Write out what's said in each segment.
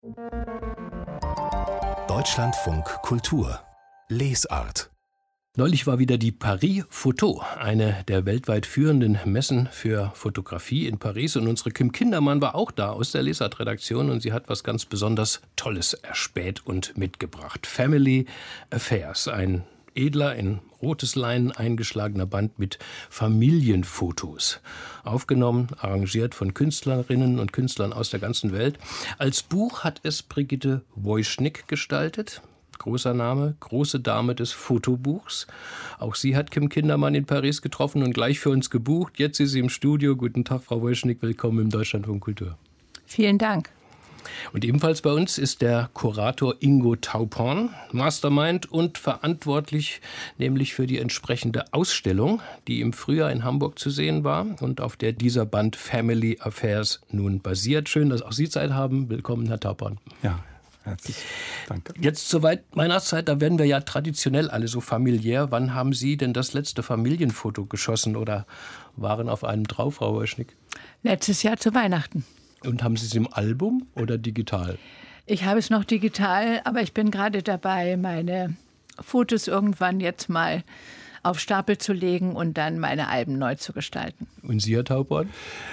Deutschlandfunk Kultur Lesart. Neulich war wieder die Paris Photo, eine der weltweit führenden Messen für Fotografie in Paris. Und unsere Kim Kindermann war auch da aus der Lesart-Redaktion und sie hat was ganz besonders Tolles erspäht und mitgebracht. Family Affairs, ein edler, in rotes Leinen eingeschlagener Band mit Familienfotos. Aufgenommen, arrangiert von Künstlerinnen und Künstlern aus der ganzen Welt. Als Buch hat es Brigitte Woischnick gestaltet. Großer Name, große Dame des Fotobuchs. Auch sie hat Kim Kindermann in Paris getroffen und gleich für uns gebucht. Jetzt ist sie im Studio. Guten Tag, Frau Woischnick. Willkommen im Deutschlandfunk Kultur. Vielen Dank. Und ebenfalls bei uns ist der Kurator Ingo Tauporn, Mastermind und verantwortlich nämlich für die entsprechende Ausstellung, die im Frühjahr in Hamburg zu sehen war und auf der dieser Band Family Affairs nun basiert. Schön, dass auch Sie Zeit haben. Willkommen, Herr Tauporn. Ja. Herzlich danke. Jetzt soweit Weihnachtszeit, da werden wir ja traditionell alle so familiär. Wann haben Sie denn das letzte Familienfoto geschossen oder waren auf einem drauf, Frau Woischnick? Letztes Jahr zu Weihnachten. Und haben Sie es im Album oder digital? Ich habe es noch digital, aber ich bin gerade dabei, meine Fotos irgendwann jetzt mal auf Stapel zu legen und dann meine Alben neu zu gestalten. Und Sie, Herr Tauporn?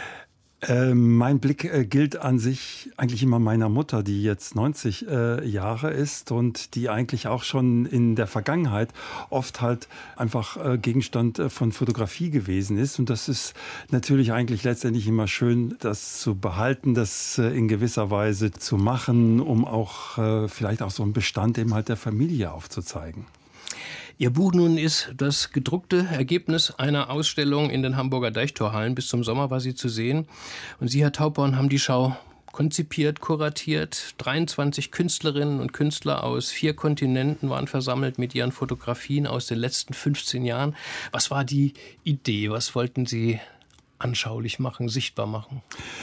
Mein Blick gilt an sich eigentlich immer meiner Mutter, die jetzt 90 Jahre ist und die eigentlich auch schon in der Vergangenheit oft halt einfach Gegenstand von Fotografie gewesen ist. Und das ist natürlich eigentlich letztendlich immer schön, das zu behalten, das in gewisser Weise zu machen, um auch vielleicht auch so einen Bestand eben halt der Familie aufzuzeigen. Ihr Buch nun ist das gedruckte Ergebnis einer Ausstellung in den Hamburger Deichtorhallen. Bis zum Sommer war sie zu sehen. Und Sie, Herr Tauporn, haben die Schau konzipiert, kuratiert. 23 Künstlerinnen und Künstler aus 4 Kontinenten waren versammelt mit ihren Fotografien aus den letzten 15 Jahren. Was war die Idee? Was wollten Sie anschaulich machen, sichtbar machen?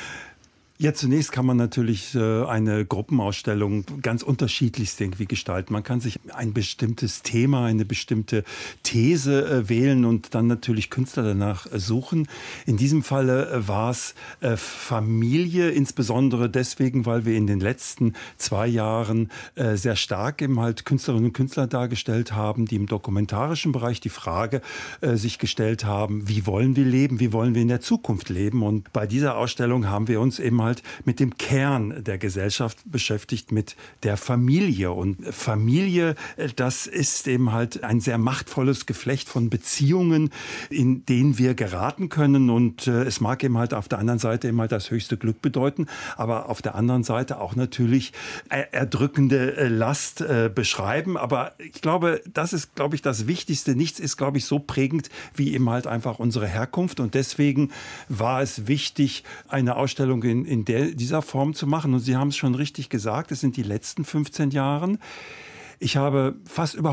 Ja, zunächst kann man natürlich eine Gruppenausstellung ganz unterschiedlichst irgendwie gestalten. Man kann sich ein bestimmtes Thema, eine bestimmte These wählen und dann natürlich Künstler danach suchen. In diesem Falle war es Familie, insbesondere deswegen, weil wir in den letzten 2 Jahren sehr stark eben halt Künstlerinnen und Künstler dargestellt haben, die im dokumentarischen Bereich die Frage sich gestellt haben, wie wollen wir leben, wie wollen wir in der Zukunft leben? Und bei dieser Ausstellung haben wir uns eben halt mit dem Kern der Gesellschaft beschäftigt, mit der Familie. Und Familie, das ist eben halt ein sehr machtvolles Geflecht von Beziehungen, in denen wir geraten können. Und es mag eben halt auf der anderen Seite eben halt das höchste Glück bedeuten, aber auf der anderen Seite auch natürlich erdrückende Last beschreiben. Aber ich glaube, das ist, das Wichtigste. Nichts ist, so prägend wie eben halt einfach unsere Herkunft. Und deswegen war es wichtig, eine Ausstellung in dieser Form zu machen. Und Sie haben es schon richtig gesagt, es sind die letzten 15 Jahre. Ich habe fast über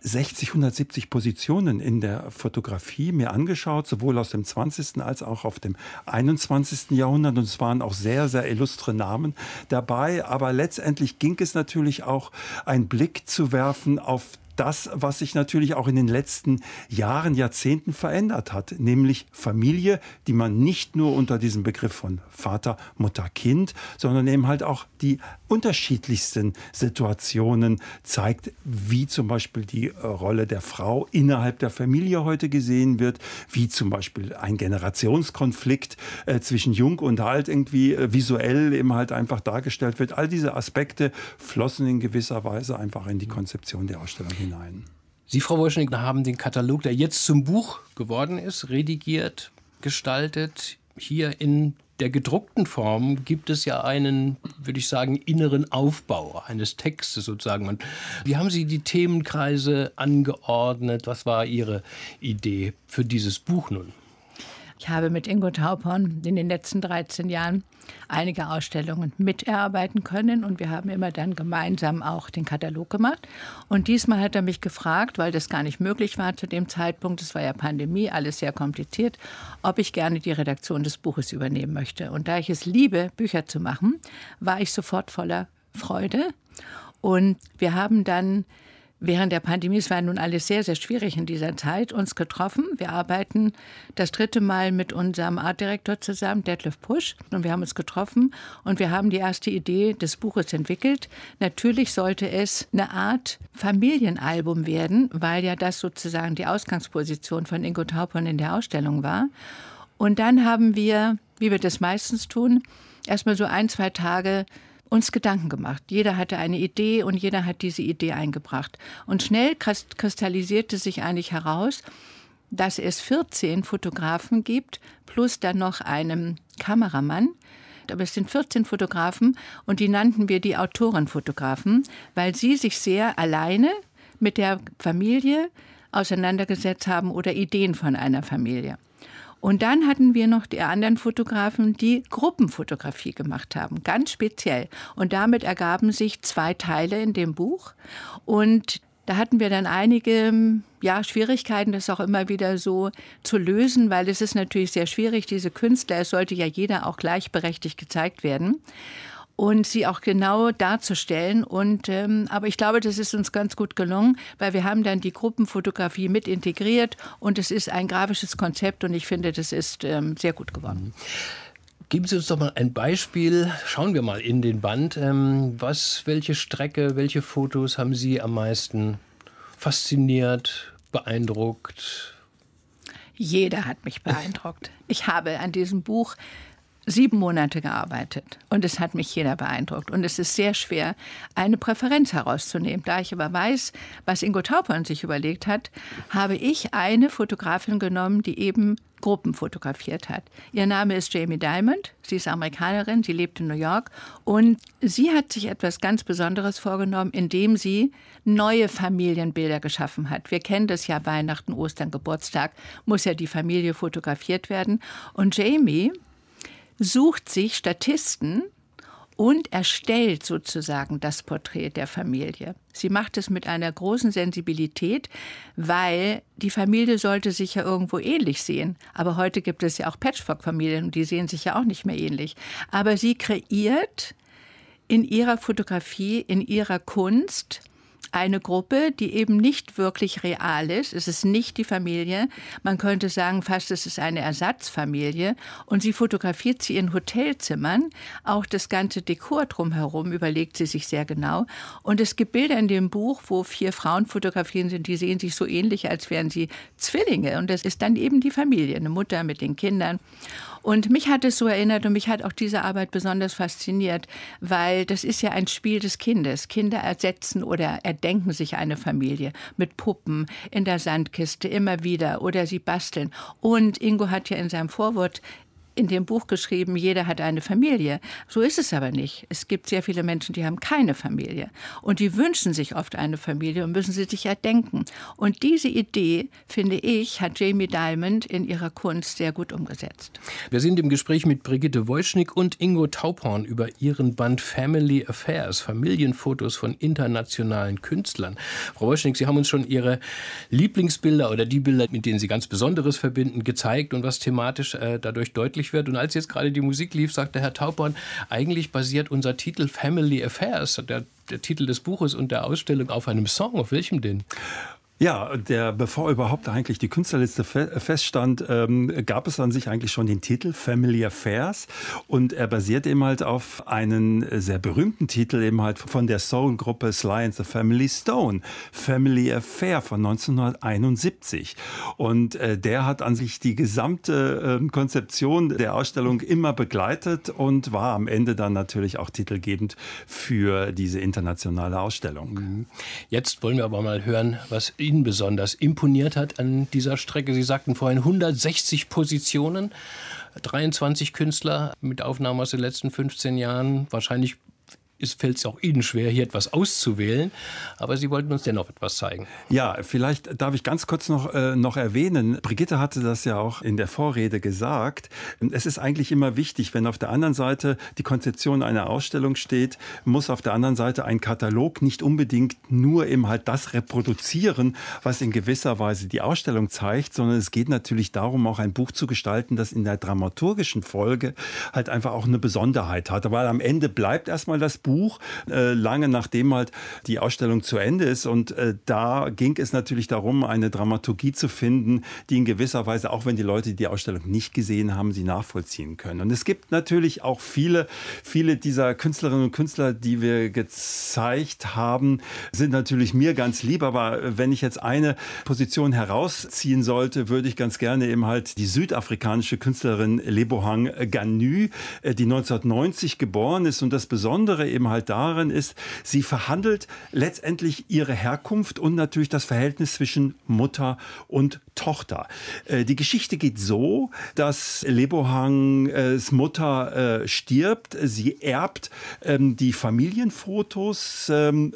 170 Positionen in der Fotografie mir angeschaut, sowohl aus dem 20. als auch auf dem 21. Jahrhundert. Und es waren auch sehr, sehr illustre Namen dabei. Aber letztendlich ging es natürlich auch, einen Blick zu werfen auf das, was sich natürlich auch in den letzten Jahren, Jahrzehnten verändert hat, nämlich Familie, die man nicht nur unter diesem Begriff von Vater, Mutter, Kind, sondern eben halt auch die unterschiedlichsten Situationen zeigt, wie zum Beispiel die Rolle der Frau innerhalb der Familie heute gesehen wird, wie zum Beispiel ein Generationskonflikt zwischen Jung und Alt irgendwie visuell eben halt einfach dargestellt wird. All diese Aspekte flossen in gewisser Weise einfach in die Konzeption der Ausstellung hinein. Sie, Frau Woischnick, haben den Katalog, der jetzt zum Buch geworden ist, redigiert, gestaltet. Hier in der gedruckten Form gibt es ja einen, würde ich sagen, inneren Aufbau eines Textes sozusagen. Wie haben Sie die Themenkreise angeordnet? Was war Ihre Idee für dieses Buch nun? Ich habe mit Ingo Tauporn in den letzten 13 Jahren einige Ausstellungen miterarbeiten können und wir haben immer dann gemeinsam auch den Katalog gemacht. Und diesmal hat er mich gefragt, weil das gar nicht möglich war zu dem Zeitpunkt, es war ja Pandemie, alles sehr kompliziert, ob ich gerne die Redaktion des Buches übernehmen möchte. Und da ich es liebe, Bücher zu machen, war ich sofort voller Freude. Und wir haben dann während der Pandemie, es war nun alles sehr, sehr schwierig in dieser Zeit, uns getroffen. Wir arbeiten das 3. Mal mit unserem Artdirektor zusammen, Detlef Pusch. Und wir haben uns getroffen und wir haben die erste Idee des Buches entwickelt. Natürlich sollte es eine Art Familienalbum werden, weil ja das sozusagen die Ausgangsposition von Ingo Taupon in der Ausstellung war. Und dann haben wir, wie wir das meistens tun, erstmal so 1-2 Tage uns Gedanken gemacht. Jeder hatte eine Idee und jeder hat diese Idee eingebracht. Und schnell kristallisierte sich eigentlich heraus, dass es 14 Fotografen gibt, plus dann noch einen Kameramann. Aber es sind 14 Fotografen und die nannten wir die Autorenfotografen, weil sie sich sehr alleine mit der Familie auseinandergesetzt haben oder Ideen von einer Familie. Und dann hatten wir noch die anderen Fotografen, die Gruppenfotografie gemacht haben, ganz speziell. Und damit ergaben sich 2 Teile in dem Buch. Und da hatten wir dann einige Schwierigkeiten, das auch immer wieder so zu lösen, weil es ist natürlich sehr schwierig, diese Künstler, es sollte ja jeder auch gleichberechtigt gezeigt werden. Und sie auch genau darzustellen. Aber ich glaube, das ist uns ganz gut gelungen, weil wir haben dann die Gruppenfotografie mit integriert und es ist ein grafisches Konzept und ich finde, das ist sehr gut geworden. Geben Sie uns doch mal ein Beispiel. Schauen wir mal in den Band. Welche Strecke, welche Fotos haben Sie am meisten fasziniert, beeindruckt? Jeder hat mich beeindruckt. Ich habe an diesem Buch 7 Monate gearbeitet und es hat mich jeder beeindruckt. Und es ist sehr schwer, eine Präferenz herauszunehmen. Da ich aber weiß, was Ingo Taupon sich überlegt hat, habe ich eine Fotografin genommen, die eben Gruppen fotografiert hat. Ihr Name ist Jamie Dimon, sie ist Amerikanerin, sie lebt in New York und sie hat sich etwas ganz Besonderes vorgenommen, indem sie neue Familienbilder geschaffen hat. Wir kennen das ja, Weihnachten, Ostern, Geburtstag, muss ja die Familie fotografiert werden. Und Jamie sucht sich Statisten und erstellt sozusagen das Porträt der Familie. Sie macht es mit einer großen Sensibilität, weil die Familie sollte sich ja irgendwo ähnlich sehen. Aber heute gibt es ja auch Patchwork-Familien und die sehen sich ja auch nicht mehr ähnlich. Aber sie kreiert in ihrer Fotografie, in ihrer Kunst eine Gruppe, die eben nicht wirklich real ist. Es ist nicht die Familie. Man könnte sagen, fast es ist eine Ersatzfamilie. Und sie fotografiert sie in Hotelzimmern. Auch das ganze Dekor drumherum überlegt sie sich sehr genau. Und es gibt Bilder in dem Buch, wo 4 Frauen fotografieren sind, die sehen sich so ähnlich, als wären sie Zwillinge. Und das ist dann eben die Familie, eine Mutter mit den Kindern. Und mich hat es so erinnert und mich hat auch diese Arbeit besonders fasziniert, weil das ist ja ein Spiel des Kindes. Kinder ersetzen oder erdenken sich eine Familie mit Puppen in der Sandkiste immer wieder oder sie basteln. Und Ingo hat ja in seinem Vorwort in dem Buch geschrieben, jeder hat eine Familie. So ist es aber nicht. Es gibt sehr viele Menschen, die haben keine Familie. Und die wünschen sich oft eine Familie und müssen sie sich erdenken. Und diese Idee, finde ich, hat Jamie Dimon in ihrer Kunst sehr gut umgesetzt. Wir sind im Gespräch mit Brigitte Woischnick und Ingo Taupon über ihren Band Family Affairs, Familienfotos von internationalen Künstlern. Frau Woischnick, Sie haben uns schon Ihre Lieblingsbilder oder die Bilder, mit denen Sie ganz Besonderes verbinden, gezeigt und was thematisch dadurch deutlich wird. Und als jetzt gerade die Musik lief, sagte Herr Taupon, eigentlich basiert unser Titel Family Affairs, der Titel des Buches und der Ausstellung, auf einem Song. Auf welchem denn? Ja, bevor überhaupt eigentlich die Künstlerliste feststand, gab es an sich eigentlich schon den Titel Family Affairs und er basiert eben halt auf einen sehr berühmten Titel eben halt von der Soul-Gruppe Sly and the Family Stone, Family Affair von 1971 und der hat an sich die gesamte Konzeption der Ausstellung immer begleitet und war am Ende dann natürlich auch titelgebend für diese internationale Ausstellung. Jetzt wollen wir aber mal hören, was Ihnen besonders imponiert hat an dieser Strecke. Sie sagten vorhin 160 Positionen, 23 Künstler mit Aufnahmen aus den letzten 15 Jahren. Wahrscheinlich fällt es auch Ihnen schwer, hier etwas auszuwählen. Aber Sie wollten uns dennoch etwas zeigen. Ja, vielleicht darf ich ganz kurz noch erwähnen. Brigitte hatte das ja auch in der Vorrede gesagt. Es ist eigentlich immer wichtig, wenn auf der anderen Seite die Konzeption einer Ausstellung steht, muss auf der anderen Seite ein Katalog nicht unbedingt nur eben halt das reproduzieren, was in gewisser Weise die Ausstellung zeigt, sondern es geht natürlich darum, auch ein Buch zu gestalten, das in der dramaturgischen Folge halt einfach auch eine Besonderheit hat. Weil am Ende bleibt erstmal das Buch Buch, lange nachdem halt die Ausstellung zu Ende ist. Und da ging es natürlich darum, eine Dramaturgie zu finden, die in gewisser Weise, auch wenn die Leute die Ausstellung nicht gesehen haben, sie nachvollziehen können. Und es gibt natürlich auch viele dieser Künstlerinnen und Künstler, die wir gezeigt haben, sind natürlich mir ganz lieb. Aber wenn ich jetzt eine Position herausziehen sollte, würde ich ganz gerne eben halt die südafrikanische Künstlerin Lebohang Ganyu, die 1990 geboren ist. Und das Besondere eben halt darin ist, sie verhandelt letztendlich ihre Herkunft und natürlich das Verhältnis zwischen Mutter und Tochter. Die Geschichte geht so, dass Lebohangs Mutter stirbt. Sie erbt die Familienfotos,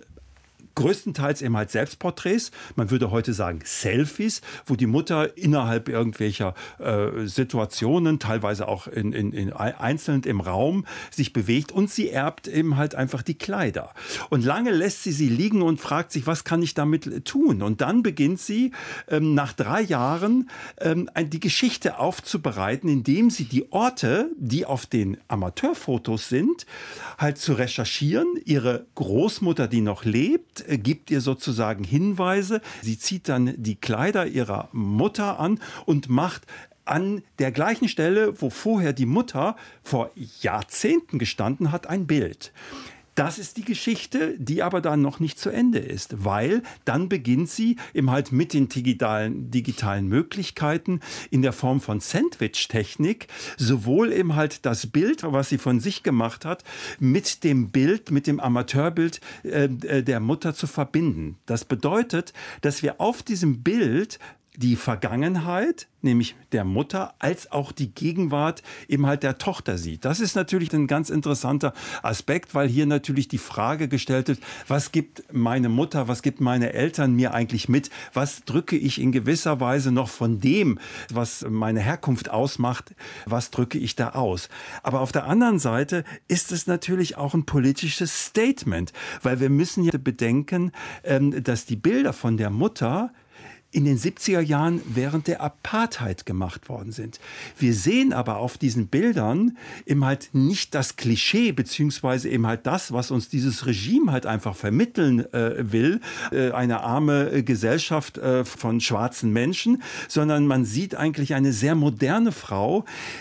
größtenteils eben halt Selbstporträts, man würde heute sagen Selfies, wo die Mutter innerhalb irgendwelcher Situationen, teilweise auch in einzeln im Raum, sich bewegt, und sie erbt eben halt einfach die Kleider. Und lange lässt sie liegen und fragt sich, was kann ich damit tun? Und dann beginnt sie nach 3 Jahren die Geschichte aufzubereiten, indem sie die Orte, die auf den Amateurfotos sind, halt zu recherchieren. Ihre Großmutter, die noch lebt, gibt ihr sozusagen Hinweise. Sie zieht dann die Kleider ihrer Mutter an und macht an der gleichen Stelle, wo vorher die Mutter vor Jahrzehnten gestanden hat, ein Bild. Das ist die Geschichte, die aber dann noch nicht zu Ende ist, weil dann beginnt sie eben halt mit den digitalen Möglichkeiten in der Form von Sandwich-Technik sowohl eben halt das Bild, was sie von sich gemacht hat, mit dem Bild, mit dem Amateurbild der Mutter zu verbinden. Das bedeutet, dass wir auf diesem Bild die Vergangenheit, nämlich der Mutter, als auch die Gegenwart eben halt der Tochter sieht. Das ist natürlich ein ganz interessanter Aspekt, weil hier natürlich die Frage gestellt wird, was gibt meine Mutter, was gibt meine Eltern mir eigentlich mit? Was drücke ich in gewisser Weise noch von dem, was meine Herkunft ausmacht, was drücke ich da aus? Aber auf der anderen Seite ist es natürlich auch ein politisches Statement, weil wir müssen ja bedenken, dass die Bilder von der Mutter in den 70er Jahren während der Apartheid gemacht worden sind. Wir sehen aber auf diesen Bildern eben halt nicht das Klischee, beziehungsweise eben halt das, was uns dieses Regime halt einfach vermitteln will, eine arme Gesellschaft von schwarzen Menschen, sondern man sieht eigentlich eine sehr moderne Frau,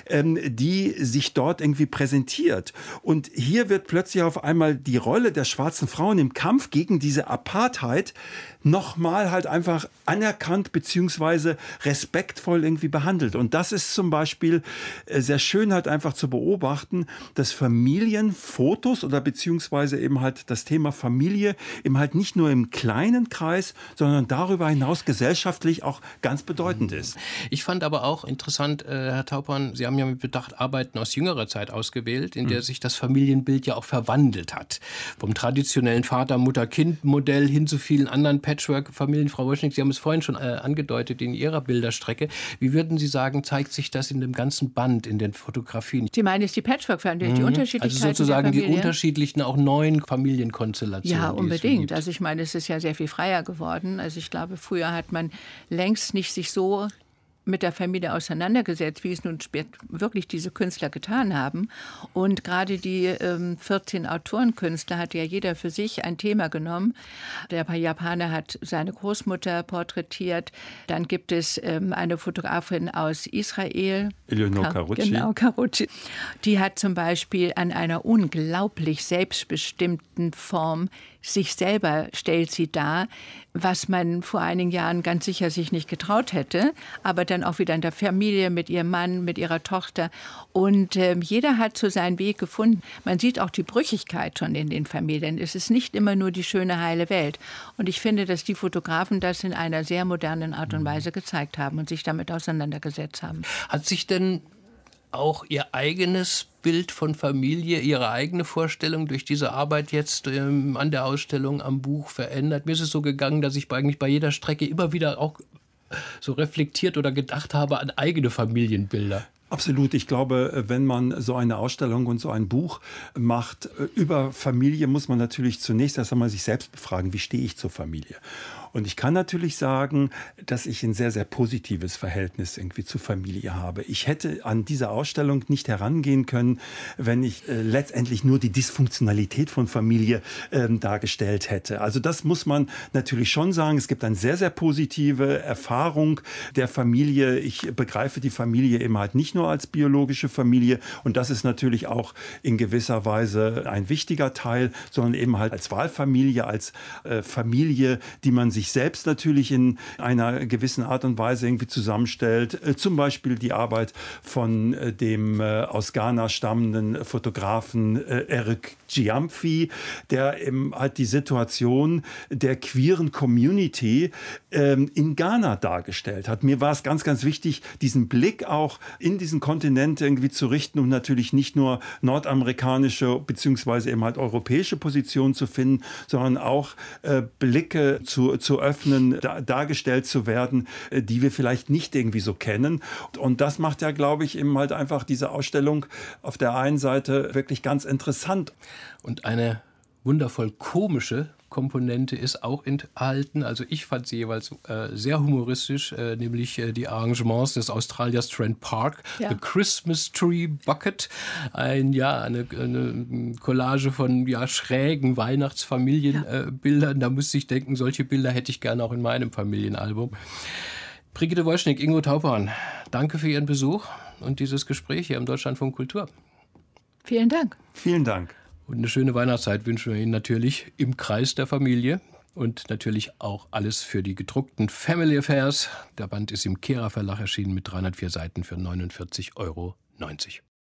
die sich dort irgendwie präsentiert. Und hier wird plötzlich auf einmal die Rolle der schwarzen Frauen im Kampf gegen diese Apartheid nochmal halt einfach anerkannt beziehungsweise respektvoll irgendwie behandelt. Und das ist zum Beispiel sehr schön halt einfach zu beobachten, dass Familienfotos oder beziehungsweise eben halt das Thema Familie eben halt nicht nur im kleinen Kreis, sondern darüber hinaus gesellschaftlich auch ganz bedeutend ist. Ich fand aber auch interessant, Herr Taupan, Sie haben ja mit Bedacht Arbeiten aus jüngerer Zeit ausgewählt, in der sich das Familienbild ja auch verwandelt hat. Vom traditionellen Vater-Mutter-Kind-Modell hin zu vielen anderen Patchwork-Familien. Frau Woschnik, Sie haben es vorhin schon angedeutet in Ihrer Bilderstrecke. Wie würden Sie sagen, zeigt sich das in dem ganzen Band, in den Fotografien? Sie meinen jetzt die Patchwork-Familie, die Unterschiedlichkeiten also sozusagen der die unterschiedlichen, auch neuen Familienkonstellationen. Ja, unbedingt. Also ich meine, es ist ja sehr viel freier geworden. Also ich glaube, früher hat man längst nicht sich so mit der Familie auseinandergesetzt, wie es nun wirklich diese Künstler getan haben. Und gerade die 14 Autorenkünstler hat ja jeder für sich ein Thema genommen. Der Japaner hat seine Großmutter porträtiert. Dann gibt es eine Fotografin aus Israel. Eleonore Carucci. Genau, Carucci. Die hat zum Beispiel an einer unglaublich selbstbestimmten Form sich selber stellt sie dar, was man vor einigen Jahren ganz sicher sich nicht getraut hätte, aber dann auch wieder in der Familie mit ihrem Mann, mit ihrer Tochter. Und jeder hat so seinen Weg gefunden. Man sieht auch die Brüchigkeit schon in den Familien. Es ist nicht immer nur die schöne, heile Welt. Und ich finde, dass die Fotografen das in einer sehr modernen Art und Weise gezeigt haben und sich damit auseinandergesetzt haben. Hat sich denn auch Ihr eigenes Bild von Familie, Ihre eigene Vorstellung durch diese Arbeit jetzt an der Ausstellung, am Buch verändert? Mir ist es so gegangen, dass ich eigentlich bei jeder Strecke immer wieder auch so reflektiert oder gedacht habe an eigene Familienbilder. Absolut. Ich glaube, wenn man so eine Ausstellung und so ein Buch macht über Familie, muss man natürlich zunächst erst einmal sich selbst befragen, wie stehe ich zur Familie? Und ich kann natürlich sagen, dass ich ein sehr, sehr positives Verhältnis irgendwie zur Familie habe. Ich hätte an diese Ausstellung nicht herangehen können, wenn ich letztendlich nur die Dysfunktionalität von Familie dargestellt hätte. Also das muss man natürlich schon sagen. Es gibt eine sehr, sehr positive Erfahrung der Familie. Ich begreife die Familie eben halt nicht nur als biologische Familie. Und das ist natürlich auch in gewisser Weise ein wichtiger Teil, sondern eben halt als Wahlfamilie, als Familie, die man sich selbst natürlich in einer gewissen Art und Weise irgendwie zusammenstellt. Zum Beispiel die Arbeit von dem aus Ghana stammenden Fotografen Eric Giamfi, der eben halt die Situation der queeren Community in Ghana dargestellt hat. Mir war es ganz, ganz wichtig, diesen Blick auch in diesen Kontinent irgendwie zu richten und natürlich nicht nur nordamerikanische beziehungsweise eben halt europäische Positionen zu finden, sondern auch Blicke zu öffnen, dargestellt zu werden, die wir vielleicht nicht irgendwie so kennen. Und das macht ja, glaube ich, eben halt einfach diese Ausstellung auf der einen Seite wirklich ganz interessant. Und eine wundervoll komische Komponente ist auch enthalten. Also ich fand sie jeweils sehr humoristisch, nämlich die Arrangements des Australiers Trent Park, ja. The Christmas Tree Bucket, eine Collage von schrägen Weihnachtsfamilienbildern. Da musste ich denken, solche Bilder hätte ich gerne auch in meinem Familienalbum. Brigitte Woischnick, Ingo Tauperan, danke für Ihren Besuch und dieses Gespräch hier im Deutschlandfunk Kultur. Vielen Dank. Vielen Dank. Und eine schöne Weihnachtszeit wünschen wir Ihnen natürlich im Kreis der Familie und natürlich auch alles für die gedruckten Family Affairs. Der Band ist im Kehrer Verlag erschienen mit 304 Seiten für 49,90 €.